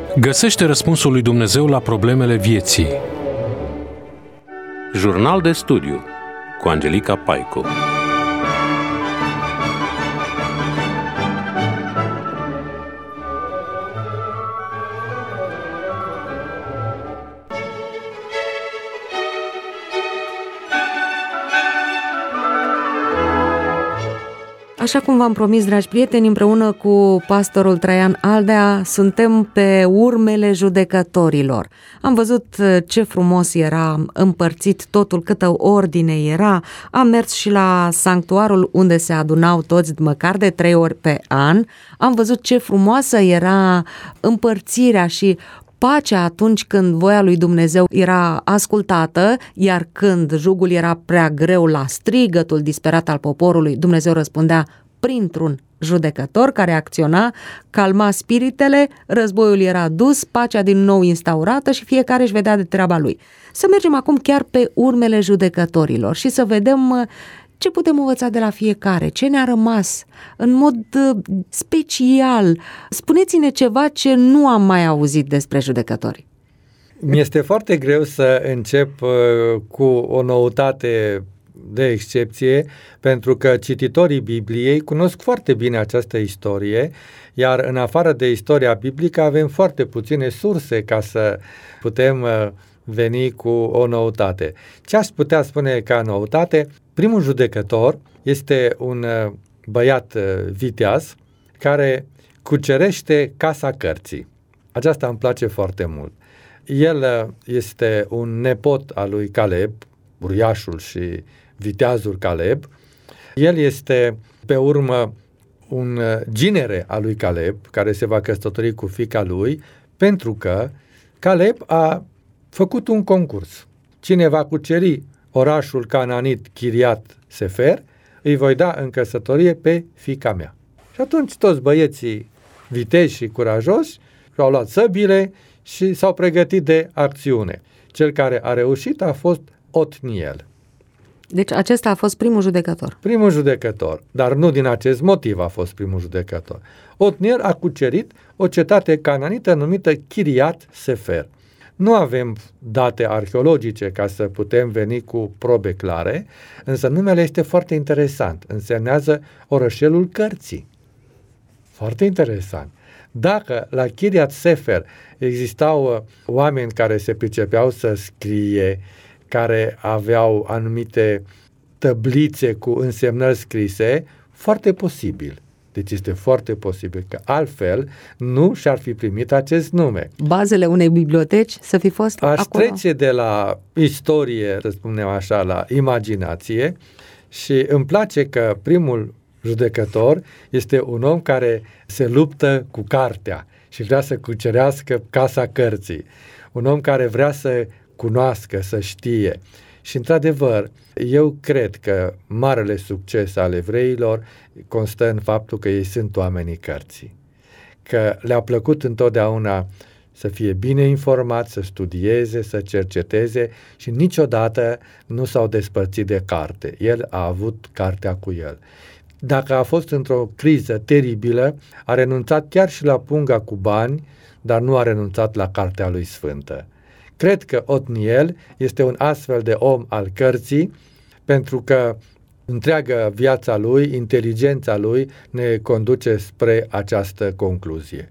Găsește răspunsul lui Dumnezeu la problemele vieții. Jurnal de studiu cu Angelica Paicu. Așa cum v-am promis, dragi prieteni, împreună cu pastorul Traian Aldea, suntem pe urmele judecătorilor. Am văzut ce frumos era împărțit totul, câtă ordine era. Am mers și la sanctuarul unde se adunau toți măcar de 3 ori pe an. Am văzut ce frumoasă era împărțirea și pacea atunci când voia lui Dumnezeu era ascultată, iar când jugul era prea greu la strigătul disperat al poporului, Dumnezeu răspundea printr-un judecător care acționa, calma spiritele, războiul era dus, pacea din nou instaurată și fiecare își vedea de treaba lui. Să mergem acum chiar pe urmele judecătorilor și să vedem ce putem învăța de la fiecare, ce ne-a rămas în mod special. Spuneți-ne ceva ce nu am mai auzit despre judecători. Mi-este foarte greu să încep cu o noutate de excepție, pentru că cititorii Bibliei cunosc foarte bine această istorie, iar în afară de istoria biblică avem foarte puține surse ca să putem veni cu o noutate. Ce aș putea spune ca noutate? Primul judecător este un băiat viteaz care cucerește casa cărții. Aceasta îmi place foarte mult. El este un nepot al lui Caleb, uriașul și viteazul Caleb. El este pe urmă un ginere al lui Caleb, care se va căsători cu fiica lui, pentru că Caleb a făcut un concurs. Cine va cuceri orașul cananit Chiriat Sefer, îi voi da în căsătorie pe fiica mea. Și atunci toți băieții viteji și curajoși și-au luat săbile și s-au pregătit de acțiune. Cel care a reușit a fost Otniel. Deci acesta a fost primul judecător. Primul judecător, dar nu din acest motiv a fost primul judecător. Otniel a cucerit o cetate cananită numită Chiriat Sefer. Nu avem date arheologice ca să putem veni cu probe clare, însă numele este foarte interesant. Însemnează orășelul cărții. Foarte interesant. Dacă la Chiriat Sefer existau oameni care se pricepeau să scrie, care aveau anumite tăblițe cu însemnări scrise, foarte posibil. Deci este foarte posibil că altfel nu și-ar fi primit acest nume. Bazele unei biblioteci să fi fost acolo. Aș trece de la istorie, să spunem așa, la imaginație și îmi place că primul judecător este un om care se luptă cu cartea și vrea să cucerească casa cărții. Un om care vrea să cunoască, să știe. Și într-adevăr, eu cred că marele succes al evreilor constă în faptul că ei sunt oamenii cărții. Că le-a plăcut întotdeauna să fie bine informați, să studieze, să cerceteze și niciodată nu s-au despărțit de carte. El a avut cartea cu el. Dacă a fost într-o criză teribilă, a renunțat chiar și la punga cu bani, dar nu a renunțat la cartea lui sfântă. Cred că Otniel este un astfel de om al cărții, pentru că întreaga viața lui, inteligența lui ne conduce spre această concluzie.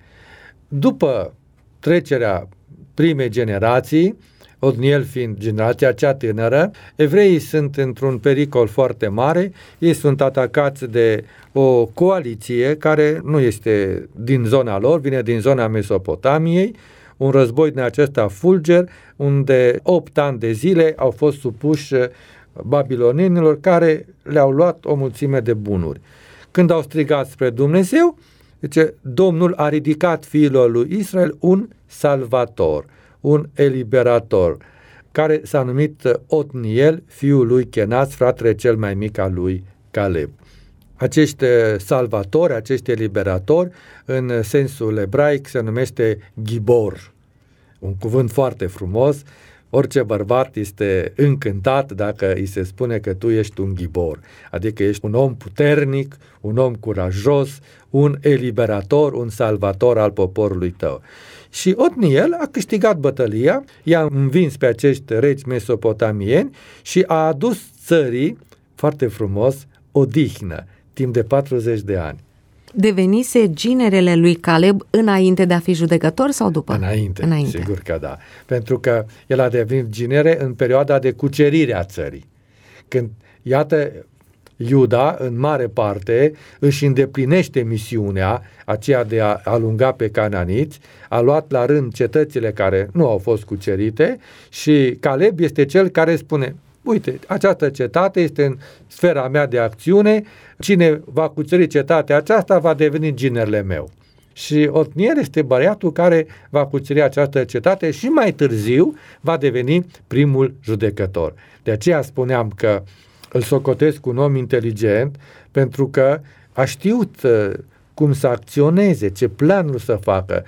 După trecerea primei generații, Otniel fiind generația cea tânără, evreii sunt într-un pericol foarte mare, ei sunt atacați de o coaliție care nu este din zona lor, vine din zona Mesopotamiei, un război din acesta fulger, unde 8 ani de zile au fost supuși babilonienilor care le-au luat o mulțime de bunuri. Când au strigat spre Dumnezeu, zice, Domnul a ridicat fiilor lui Israel un salvator, un eliberator, care s-a numit Otniel, fiul lui Kenaz, fratele cel mai mic al lui Caleb. Acești salvatori, acești eliberatori, în sensul ebraic se numește ghibor, un cuvânt foarte frumos, Orice bărbat este încântat dacă îi se spune că tu ești un ghibor, adică ești un om puternic, un om curajos, un eliberator, un salvator al poporului tău. Și Otniel a câștigat bătălia, i-a învins pe acești regi mesopotamieni și a adus țării, foarte frumos, odihnă, timp de 40 de ani. Devenise ginerele lui Caleb înainte de a fi judecător sau după? Înainte. Sigur că da. Pentru că el a devenit ginere în perioada de cucerire a țării. Când, iată, Iuda, în mare parte, își îndeplinește misiunea aceea de a alunga pe cananiți, a luat la rând cetățile care nu au fost cucerite și Caleb este cel care spune: uite, această cetate este în sfera mea de acțiune, cine va cuceri cetatea aceasta va deveni ginerele meu. Și Otniel este băiatul care va cuceri această cetate și mai târziu va deveni primul judecător. De aceea spuneam că îl socotesc un om inteligent, pentru că a știut cum să acționeze, ce planuri să facă.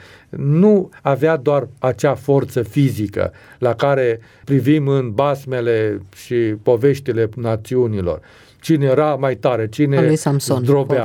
Nu avea doar acea forță fizică la care privim în basmele și poveștile națiunilor. Cine era mai tare, cine zdrobea,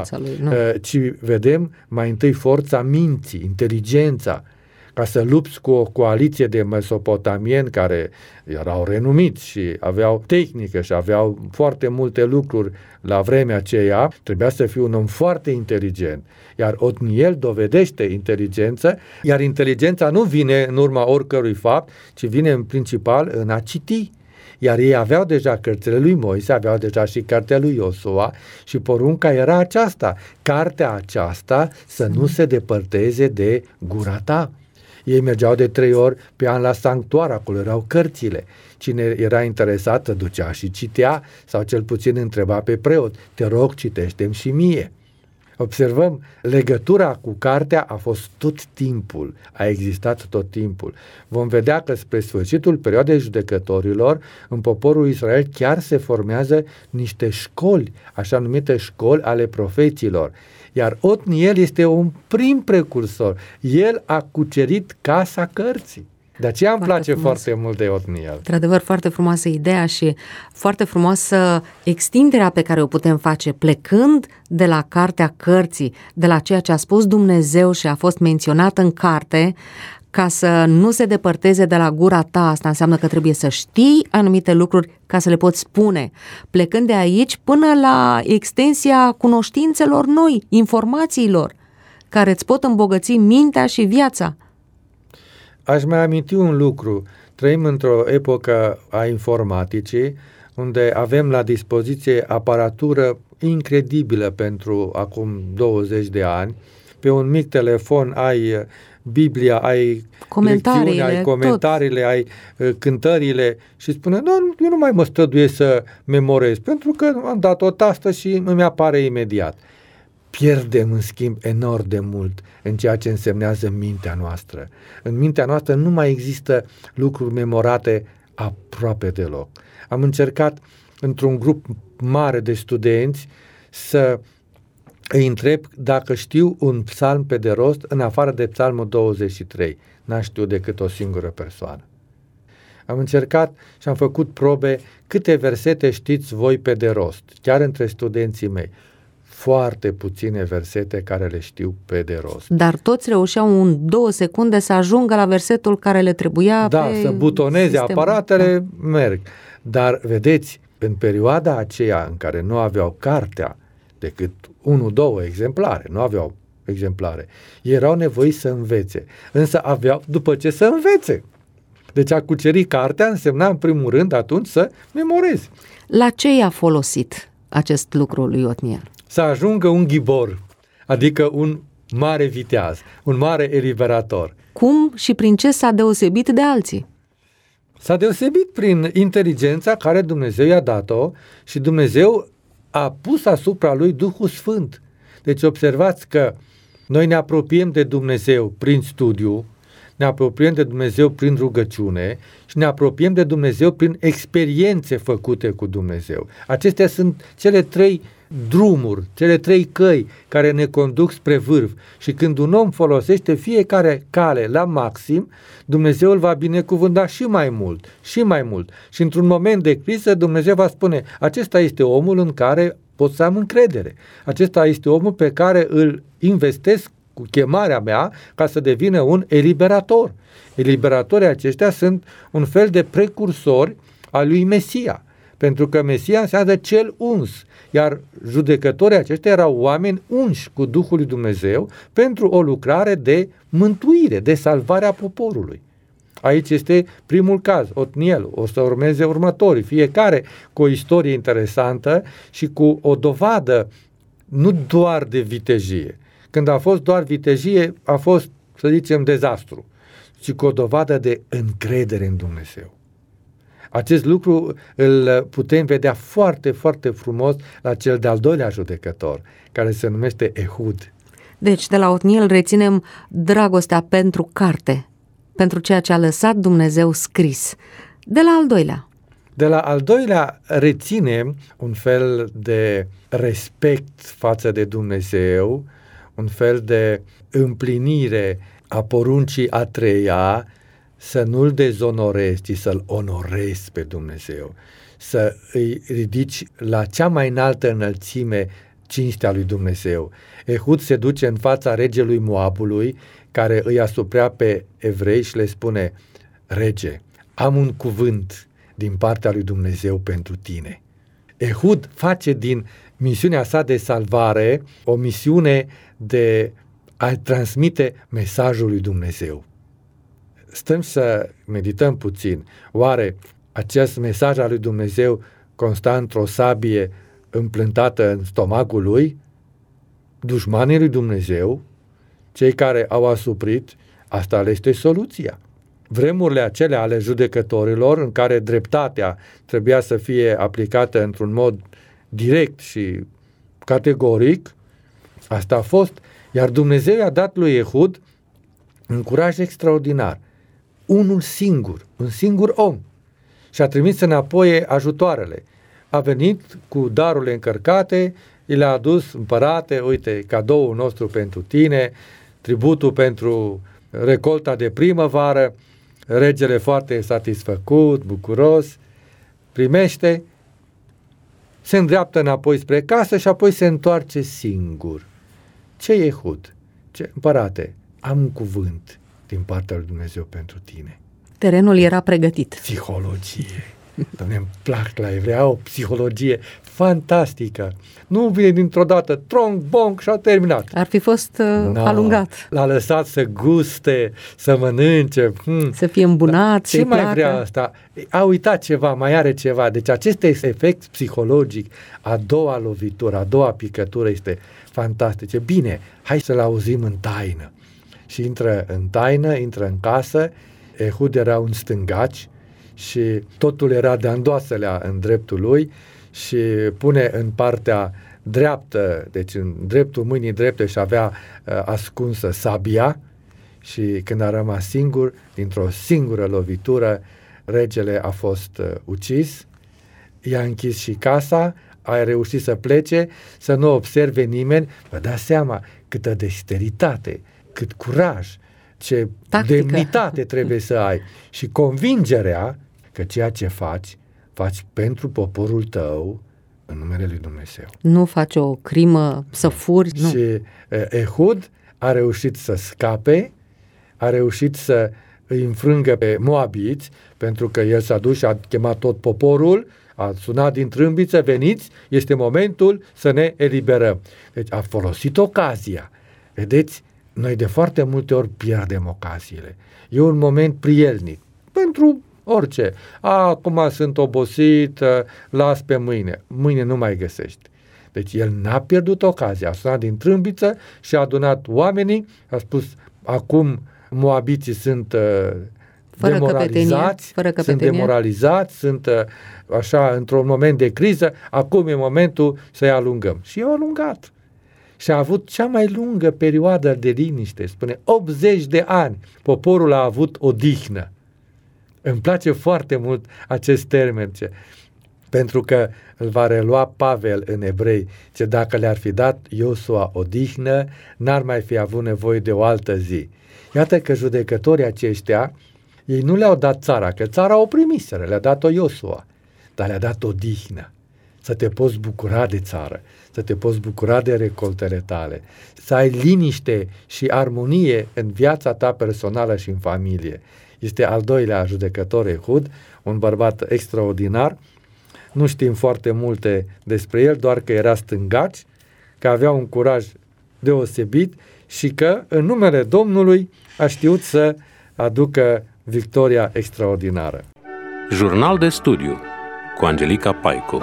ci vedem mai întâi forța minții, inteligența, ca să lupți cu o coaliție de mesopotamieni care erau renumiți și aveau tehnică și aveau foarte multe lucruri la vremea aceea, trebuia să fii un om foarte inteligent. Iar Otniel dovedește inteligență, iar inteligența nu vine în urma oricărui fapt, ci vine în principal în a citi. Iar ei aveau deja cărțile lui Moise, aveau deja și cartea lui Iosua și porunca era aceasta, cartea aceasta să nu se depărteze de gura ta. Ei mergeau de 3 ori pe an la sanctuar, acolo erau cărțile. Cine era interesat ducea și citea sau cel puțin întreba pe preot: te rog, citește-mi și mie. Observăm, legătura cu cartea a fost tot timpul, a existat tot timpul. Vom vedea că spre sfârșitul perioadei judecătorilor, în poporul Israel chiar se formează niște școli, așa numite școli ale profeților. Iar Otniel este un prim precursor. El a cucerit casa cărții. De aceea îmi place foarte mult de Otniel. Într-adevăr, foarte frumoasă ideea și foarte frumoasă extinderea pe care o putem face plecând de la cartea cărții, de la ceea ce a spus Dumnezeu și a fost menționat în carte, ca să nu se depărteze de la gura ta. Asta înseamnă că trebuie să știi anumite lucruri ca să le poți spune. Plecând de aici până la extensia cunoștințelor noi, informațiilor, care îți pot îmbogăți mintea și viața. Aș mai aminti un lucru. Trăim într-o epocă a informaticii, unde avem la dispoziție aparatură incredibilă pentru acum 20 de ani. Pe un mic telefon ai Biblia, ai lecțiuni, ai comentariile, tot. Ai cântările și spune: nu, eu nu mai mă străduiesc să memorez, pentru că am dat o tastă și îmi apare imediat. Pierdem, în schimb, enorm de mult în ceea ce însemnează mintea noastră. În mintea noastră nu mai există lucruri memorate aproape deloc. Am încercat într-un grup mare de studenți să îi întreb dacă știu un psalm pe de rost în afară de psalmul 23. N-a știut decât o singură persoană. Am încercat și am făcut probe câte versete știți voi pe de rost, chiar între studenții mei. Foarte puține versete care le știu pe de rost. Dar toți reușeau în 2 secunde să ajungă la versetul care le trebuia. Da, să butoneze aparatele, merg. Dar, vedeți, în perioada aceea în care nu aveau cartea decât 1-2 exemplare, nu aveau exemplare, erau nevoiți să învețe, însă aveau după ce să învețe. Deci a cuceri cartea însemna în primul rând atunci să memorezi. La ce i-a folosit acest lucru lui Otniel? Să ajungă un ghibor, adică un mare viteaz, un mare eliberator. Cum și prin ce s-a deosebit de alții? S-a deosebit prin inteligența care Dumnezeu i-a dat-o și Dumnezeu a pus asupra lui Duhul Sfânt. Deci observați că noi ne apropiem de Dumnezeu prin studiu, ne apropiem de Dumnezeu prin rugăciune și ne apropiem de Dumnezeu prin experiențe făcute cu Dumnezeu. Acestea sunt cele 3 drumuri, cele 3 căi care ne conduc spre vârf. Și când un om folosește fiecare cale la maxim, Dumnezeu îl va binecuvânta și mai mult, și mai mult. Și într-un moment de criză, Dumnezeu va spune, acesta este omul în care pot să am încredere. Acesta este omul pe care îl investesc cu chemarea mea ca să devină un eliberator. Eliberatorii aceștia sunt un fel de precursori al lui Mesia, pentru că Mesia înseamnă cel uns, iar judecătorii aceștia erau oameni unși cu Duhul lui Dumnezeu pentru o lucrare de mântuire, de salvare a poporului. Aici este primul caz, Otniel, o să urmeze următorii, fiecare cu o istorie interesantă și cu o dovadă nu doar de vitejie. Când a fost doar vitejie, a fost, să zicem, dezastru, ci cu o dovadă de încredere în Dumnezeu. Acest lucru îl putem vedea foarte, foarte frumos la cel de-al doilea judecător, care se numește Ehud. Deci, de la Otniel reținem dragostea pentru carte, pentru ceea ce a lăsat Dumnezeu scris. De la al doilea? De la al doilea reținem un fel de respect față de Dumnezeu, un fel de împlinire a poruncii a 3-a, să nu-L dezonorezi, ci să-L onorezi pe Dumnezeu, să îi ridici la cea mai înaltă înălțime cinstea lui Dumnezeu. Ehud se duce în fața regelui Moabului, care îi asuprea pe evrei și le spune, rege, am un cuvânt din partea lui Dumnezeu pentru tine. Ehud face din misiunea sa de salvare o misiune de a transmite mesajul lui Dumnezeu. Stăm să medităm puțin. Oare acest mesaj al lui Dumnezeu consta într-o sabie împlântată în stomacul lui? Dușmanii lui Dumnezeu, cei care au asuprit, asta le este soluția. Vremurile acelea ale judecătorilor, în care dreptatea trebuia să fie aplicată într-un mod direct și categoric, asta a fost, iar Dumnezeu i-a dat lui Ehud un curaj extraordinar. Unul singur, un singur om. Și a trimis înapoi ajutoarele. A venit cu darurile încărcate, i le-a adus, împărate, uite, cadoul nostru pentru tine, tributul pentru recolta de primăvară, regele foarte satisfăcut, bucuros, primește, se îndreaptă înapoi spre casă și apoi se întoarce singur. Ce Ehud? Ce împărate? Am un cuvânt din partea lui Dumnezeu pentru tine. Terenul era pregătit. Psihologie. Doamne, îmi plac la evrei, au o psihologie fantastică. Nu vine dintr-o dată, tronc, bonc și a terminat. Ar fi fost alungat. L-a lăsat să guste, să mănânce. Să fie îmbunat, ce mai vrea asta? A uitat ceva, mai are ceva. Deci acest efect psihologic, a doua lovitură, a doua picătură este fantastică. Bine, hai să-l auzim în taină. Și intră în taină, intră în casă. Ehud era un stângaci și totul era de andoaselea în dreptul lui și pune în partea dreaptă, deci în dreptul mâinii drepte și avea ascunsă sabia și când a rămas singur, dintr-o singură lovitură, regele a fost ucis, i-a închis și casa, a reușit să plece, să nu observe nimeni. Vă dați seama câtă dexteritate, cât curaj, ce demnitate trebuie să ai și convingerea că ceea ce faci pentru poporul tău în numele lui Dumnezeu. Nu faci o crimă să furi. Nu. Și Ehud a reușit să scape, a reușit să îi înfrângă pe moabiți, pentru că el s-a dus și a chemat tot poporul, a sunat din trâmbiță, veniți, este momentul să ne eliberăm. Deci a folosit ocazia. Vedeți? Noi de foarte multe ori pierdem ocaziile. E un moment prielnic pentru orice. Acum sunt obosit, las pe mâine. Mâine nu mai găsești. Deci el n-a pierdut ocazia. A sunat din trâmbiță și a adunat oamenii, a spus, acum moabiții sunt demoralizați, sunt demoralizați, sunt așa într-un moment de criză, acum e momentul să-i alungăm. Și i-au alungat. și a avut cea mai lungă perioadă de liniște, spune 80 de ani. Poporul a avut odihnă. Îmi place foarte mult acest termen, pentru că îl va relua Pavel în Evrei, ce dacă le-ar fi dat Iosua odihnă, n-ar mai fi avut nevoie de o altă zi. Iată că judecătorii aceștia, ei nu le-au dat țara, că țara o primiseră, le-a dat-o Iosua, dar le-a dat odihnă. Să te poți bucura de țară, să te poți bucura de recoltele tale, să ai liniște și armonie în viața ta personală și în familie. Este al doilea judecător Ehud, un bărbat extraordinar. Nu știm foarte multe despre el, doar că era stângaci, că avea un curaj deosebit și că în numele Domnului a știut să aducă victoria extraordinară. Jurnal de studiu cu Angelica Paicu.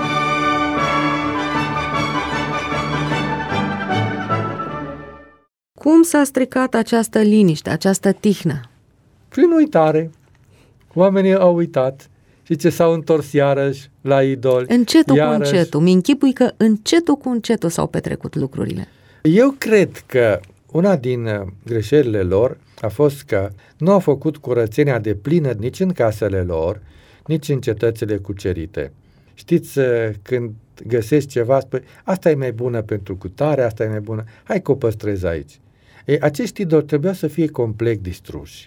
Cum s-a stricat această liniște, această tihnă? Prin uitare. Oamenii au uitat și ce s-au întors iarăși la idoli. Încetul cu încetul. Mi-închipui că încetul cu încetul s-au petrecut lucrurile. Eu cred că una din greșelile lor a fost că nu au făcut curățenia deplină nici în casele lor, nici în cetățile cucerite. Știți, când găsești ceva, spui, asta e mai bună pentru cutare, asta e mai bună, hai că o păstrezi aici. Acești idoli trebuia să fie complet distruși.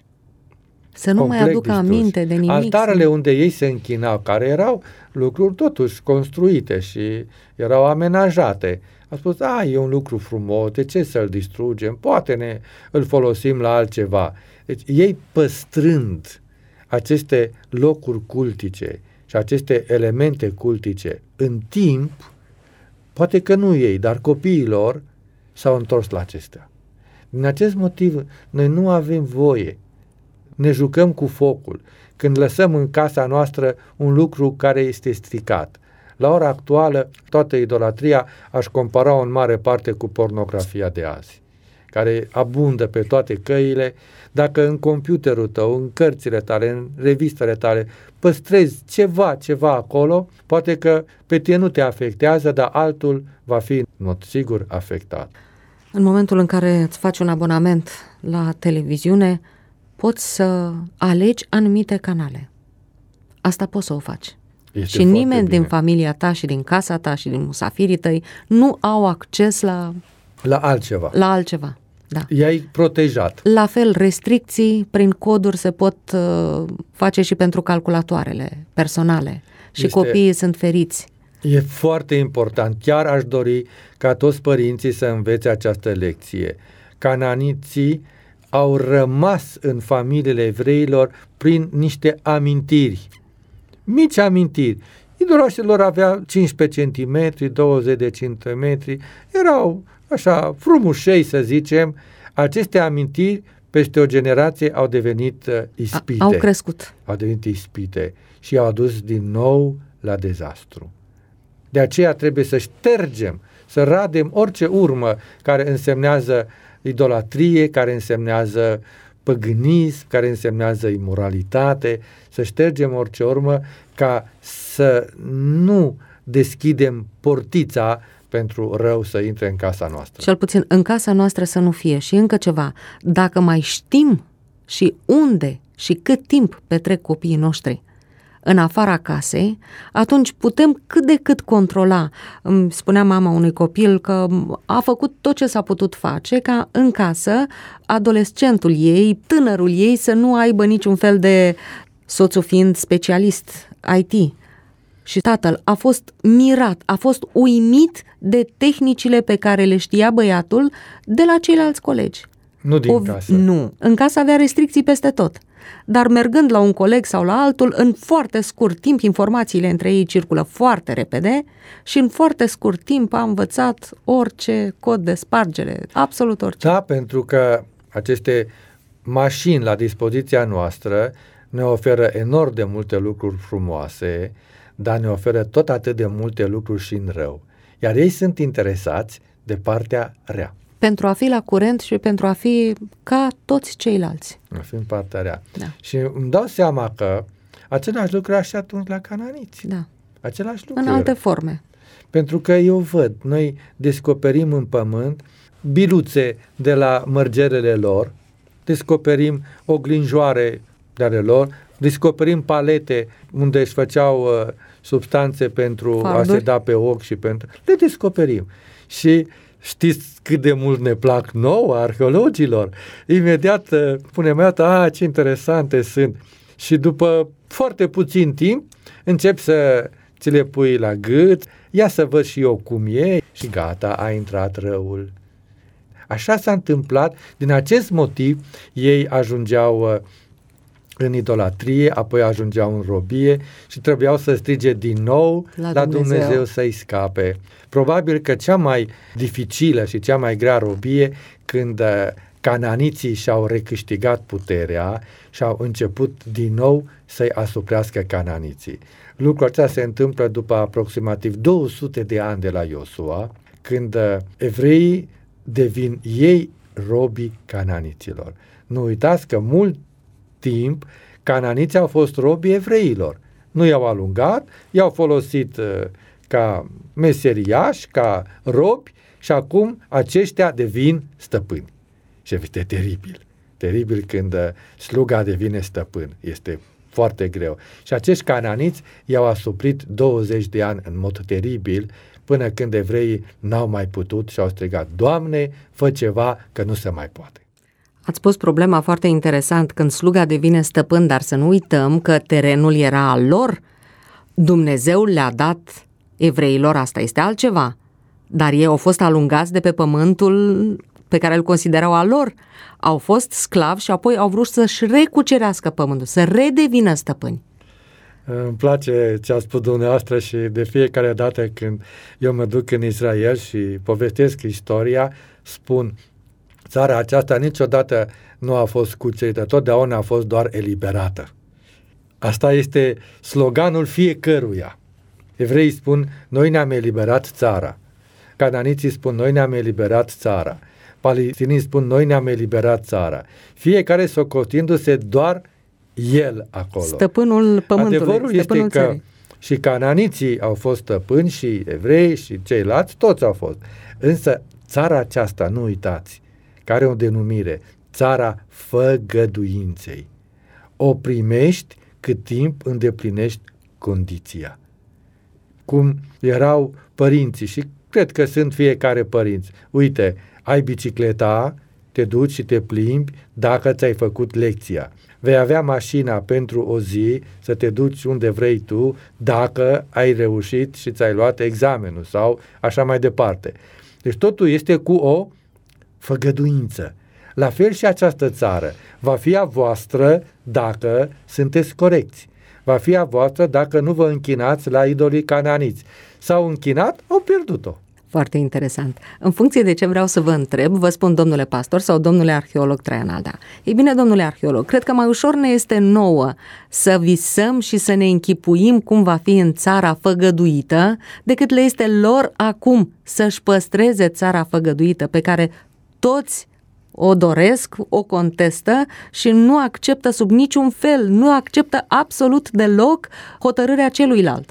Să nu mai aducă aminte de nimic. Altarele unde ei se închinau, care erau lucruri totuși construite și erau amenajate. A spus, e un lucru frumos, de ce să-l distrugem? Poate îl folosim la altceva. Deci ei păstrând aceste locuri cultice și aceste elemente cultice în timp, poate că nu ei, dar copiii lor s-au întors la acestea. Din acest motiv, noi nu avem voie. Ne jucăm cu focul când lăsăm în casa noastră un lucru care este stricat. La ora actuală, toată idolatria aș compara-o în mare parte cu pornografia de azi, care abundă pe toate căile. Dacă în computerul tău, în cărțile tale, în revistele tale, păstrezi ceva acolo, poate că pe tine nu te afectează, dar altul va fi, în mod sigur, afectat. În momentul în care îți faci un abonament la televiziune, poți să alegi anumite canale. Asta poți să o faci. Este și nimeni bine. din familia ta și din casa ta și din musafirii tăi nu au acces la altceva. La altceva, da. I-ai protejat. La fel, restricții prin coduri se pot face și pentru calculatoarele personale și copiii sunt feriți. E foarte important. Chiar aș dori ca toți părinții să învețe această lecție. Cananiții au rămas în familiile evreilor prin niște amintiri. Mici amintiri. Idolașii lor avea 15 cm, 20 de centimetri, erau așa frumușei, să zicem. Aceste amintiri peste o generație au devenit ispite. Au crescut. Au devenit ispite și au adus din nou la dezastru. De aceea trebuie să ștergem, să radem orice urmă care însemnează idolatrie, care însemnează păgânism, care însemnează imoralitate, să ștergem orice urmă ca să nu deschidem portița pentru rău să intre în casa noastră. Cel puțin în casa noastră să nu fie. Și încă ceva, dacă mai știm și unde și cât timp petrec copiii noștri în afara casei, atunci putem cât de cât controla. Îmi spunea mama unui copil că a făcut tot ce s-a putut face ca în casă adolescentul ei, tânărul ei să nu aibă niciun fel de, soțul fiind specialist IT. Și tatăl a fost mirat, a fost uimit de tehnicile pe care le știa băiatul de la ceilalți colegi. Nu din casă. Nu, în casă avea restricții peste tot. Dar mergând la un coleg sau la altul, în foarte scurt timp, informațiile între ei circulă foarte repede și în foarte scurt timp a învățat orice cod de spargere, absolut orice. Da, pentru că aceste mașini la dispoziția noastră ne oferă enorm de multe lucruri frumoase, dar ne oferă tot atât de multe lucruri și în rău. Iar ei sunt interesați de partea rea. Pentru a fi la curent și pentru a fi ca toți ceilalți. A fi în partea rea. Da. Și îmi dau seama că același lucru era și atunci la cananiți. Da. Același lucru în alte era. forme. Pentru că eu văd, noi descoperim în pământ biluțe de la mărgerele lor, descoperim oglinjoare de ale lor, descoperim palete unde își făceau substanțe pentru farduri. a se da pe ochi și pentru... Le descoperim. Și știți cât de mult ne plac nouă arheologilor? Imediat punem iată, ce interesante sunt. Și după foarte puțin timp încep să ți le pui la gât, ia să văd și eu cum e și gata, a intrat răul. Așa s-a întâmplat, din acest motiv ei ajungeau în idolatrie, apoi ajungeau în robie și trebuiau să strige din nou la Dumnezeu să-i scape. Probabil că cea mai dificilă și cea mai grea robie când cananiții și-au recâștigat puterea și au început din nou să-i asuprească cananiții. Lucrul acesta se întâmplă după aproximativ 200 de ani de la Iosua, când evreii devin ei robii cananiților. Nu uitați că mult timp cananiții au fost robii evreilor. Nu i-au alungat, i-au folosit ca meseriași, ca robi și acum aceștia devin stăpâni. Și este teribil. Teribil când sluga devine stăpân. Este foarte greu. Și acești cananiți i-au asuprit 20 de ani în mod teribil, până când evreii n-au mai putut și au strigat: Doamne, fă ceva, că nu se mai poate. Ați pus problema foarte interesant, când sluga devine stăpân, dar să nu uităm că terenul era al lor. Dumnezeu le-a dat evreilor, asta este altceva, dar ei au fost alungați de pe pământul pe care îl considerau al lor. Au fost sclavi și apoi au vrut să-și recucerească pământul, să redevină stăpâni. Îmi place ce a spus dumneavoastră și de fiecare dată când eu mă duc în Israel și povestesc istoria, spun: țara aceasta niciodată nu a fost cucerită, totdeauna a fost doar eliberată. Asta este sloganul fiecăruia. Evreii spun: noi ne-am eliberat țara. Cananiții spun: noi ne-am eliberat țara. Palestinii spun: noi ne-am eliberat țara. Fiecare socotindu-se doar el acolo. Stăpânul pământului. Adevărul stăpânul este țării. că și cananiții au fost stăpâni și evrei și ceilalți, toți au fost. Însă țara aceasta, nu uitați, care are o denumire: țara făgăduinței. O primești cât timp îndeplinești condiția. Cum erau părinții și cred că sunt fiecare părinți. Uite, ai bicicleta, te duci și te plimbi dacă ți-ai făcut lecția. Vei avea mașina pentru o zi să te duci unde vrei tu dacă ai reușit și ți-ai luat examenul sau așa mai departe. Deci totul este cu o făgăduință. La fel și această țară va fi a voastră dacă sunteți corecți. Va fi a voastră dacă nu vă închinați la idolii cananiți. S-au închinat, au pierdut-o. Foarte interesant. În funcție de ce vreau să vă întreb, vă spun domnule pastor sau domnule arheolog Traian Aldea. Ei bine, domnule arheolog, cred că mai ușor ne este nouă să visăm și să ne închipuim cum va fi în țara făgăduită, decât le este lor acum să-și păstreze țara făgăduită, pe care toți o doresc, o contestă și nu acceptă sub niciun fel, nu acceptă absolut deloc hotărârea celuilalt.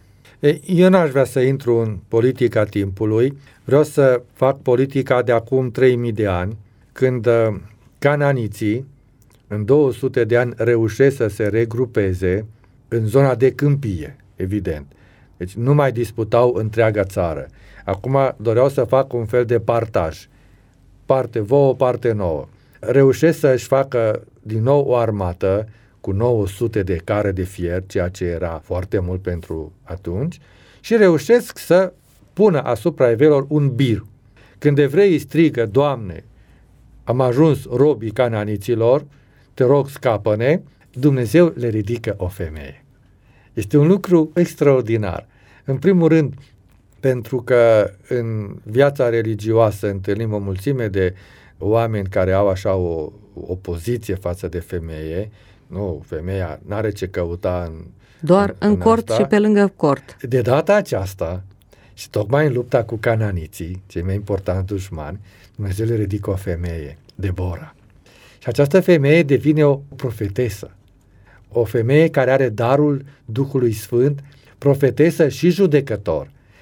Eu n-aș vrea să intru în politica timpului, vreau să fac politica de acum 3000 de ani, când cananiții în 200 de ani reușesc să se regrupeze în zona de câmpie, evident. Deci nu mai disputau întreaga țară. Acum doreau să facă un fel de partaj. Parte vouă, parte nouă. Reușesc să-și facă din nou o armată cu 900 de care de fier, ceea ce era foarte mult pentru atunci, și reușesc să pună asupra evreilor un bir. Când evreii strigă: Doamne, am ajuns robii cananiților, te rog, scapă-ne, Dumnezeu le ridică o femeie. Este un lucru extraordinar. În primul rând, pentru că în viața religioasă întâlnim o mulțime de oameni care au așa o opoziție față de femeie. Nu, femeia n-are ce căuta doar în cort asta. Și pe lângă cort. De data aceasta, și tocmai în lupta cu cananiții, cei mai importanti dușmani, Dumnezeu le ridică o femeie, Debora. Și această femeie devine o profetesă. O femeie care are darul Duhului Sfânt, profetesă și judecător.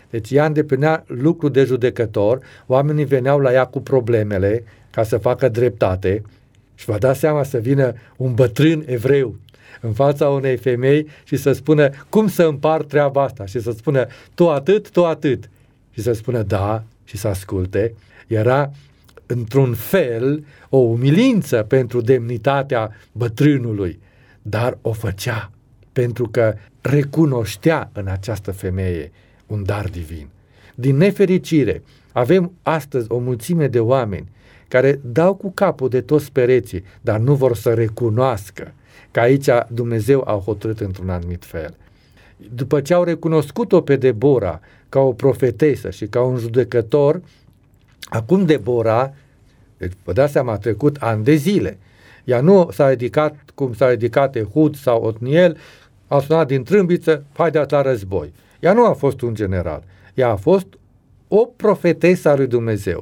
Deci ea îndeplinea lucru de judecător, oamenii veneau la ea cu problemele ca să facă dreptate și vă dați seama să vină un bătrân evreu în fața unei femei și să spună cum să împart treaba asta și să spună tu atât și să spună da și să asculte. Era într-un fel o umilință pentru demnitatea bătrânului, dar o făcea pentru că recunoștea în această femeie un dar divin. Din nefericire, avem astăzi o mulțime de oameni care dau cu capul de toți pereții, dar nu vor să recunoască că aici Dumnezeu a hotărât într-un anumit fel. După ce au recunoscut-o pe Debora ca o profetesă și ca un judecător, acum Debora, deci vă dați seama, a trecut ani de zile. Ea nu s-a ridicat cum s-a ridicat Ehud sau Otniel, a sunat din trâmbiță, haideți la război. Ea nu a fost un general, ea a fost o profetesă a lui Dumnezeu.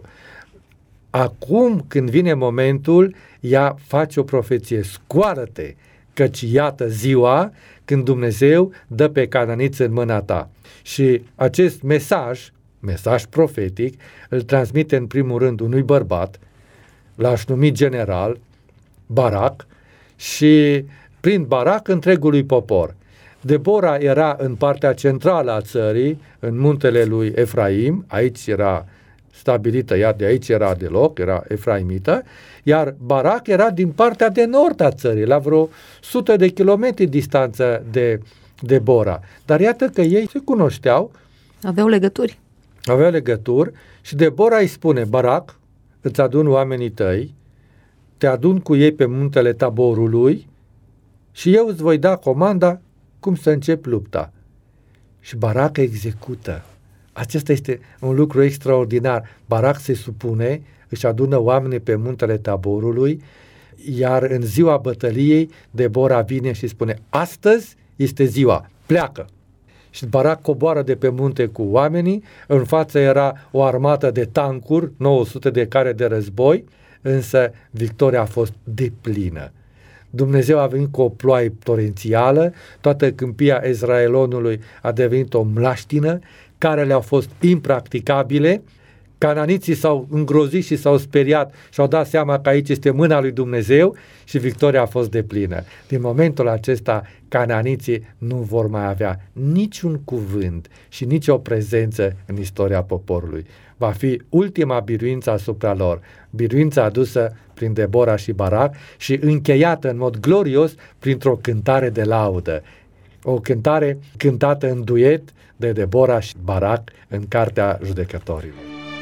Acum, când vine momentul, ea face o profeție, scoală-te, căci iată ziua când Dumnezeu dă pe cananiți în mâna ta. Și acest mesaj profetic, îl transmite în primul rând unui bărbat, l-aș numi general, Barac, și prin Barac întregului popor. Debora era în partea centrală a țării, în muntele lui Efraim, aici era stabilită, ea de aici era deloc, era efraimită, iar Barac era din partea de nord a țării, la vreo 100 de kilometri distanță de Debora. Dar iată că ei se cunoșteau, Aveau legături și Debora îi spune, Barac, îți adun oamenii tăi, te adun cu ei pe muntele Taborului și eu îți voi da comanda cum să începi lupta. Și Barac execută. Acesta este un lucru extraordinar. Barac se supune, își adună oamenii pe muntele Taborului, iar în ziua bătăliei Debora vine și spune, astăzi este ziua, pleacă. Și Barac coboară de pe munte cu oamenii, în față era o armată de tancuri, 900 de care de război, însă victoria a fost deplină. Dumnezeu a venit cu o ploaie torențială, toată câmpia Ezraelonului a devenit o mlaștină, carele au fost impracticabile, cananiții s-au îngrozit și s-au speriat și au dat seama că aici este mâna lui Dumnezeu și victoria a fost deplină. Din momentul acesta, cananiții nu vor mai avea niciun cuvânt și nicio prezență în istoria poporului. Va fi ultima biruință asupra lor, biruința adusă prin Debora și Barac și încheiată în mod glorios printr-o cântare de laudă. O cântare cântată în duet de Debora și Barac în Cartea Judecătorilor.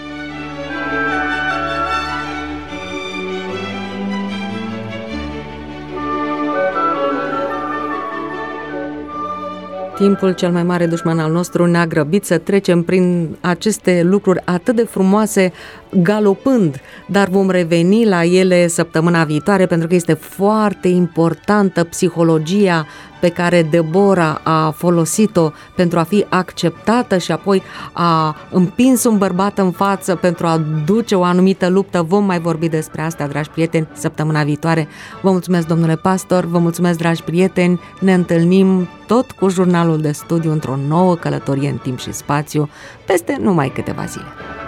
Timpul, cel mai mare dușman al nostru, ne-a grăbit să trecem prin aceste lucruri atât de frumoase, galopând, dar vom reveni la ele săptămâna viitoare, pentru că este foarte importantă psihologia pe care Debora a folosit-o pentru a fi acceptată și apoi a împins un bărbat în față pentru a duce o anumită luptă. Vom mai vorbi despre asta, dragi prieteni, săptămâna viitoare. Vă mulțumesc, domnule pastor, vă mulțumesc, dragi prieteni, ne întâlnim tot cu jurnalul de studiu într-o nouă călătorie în timp și spațiu peste numai câteva zile.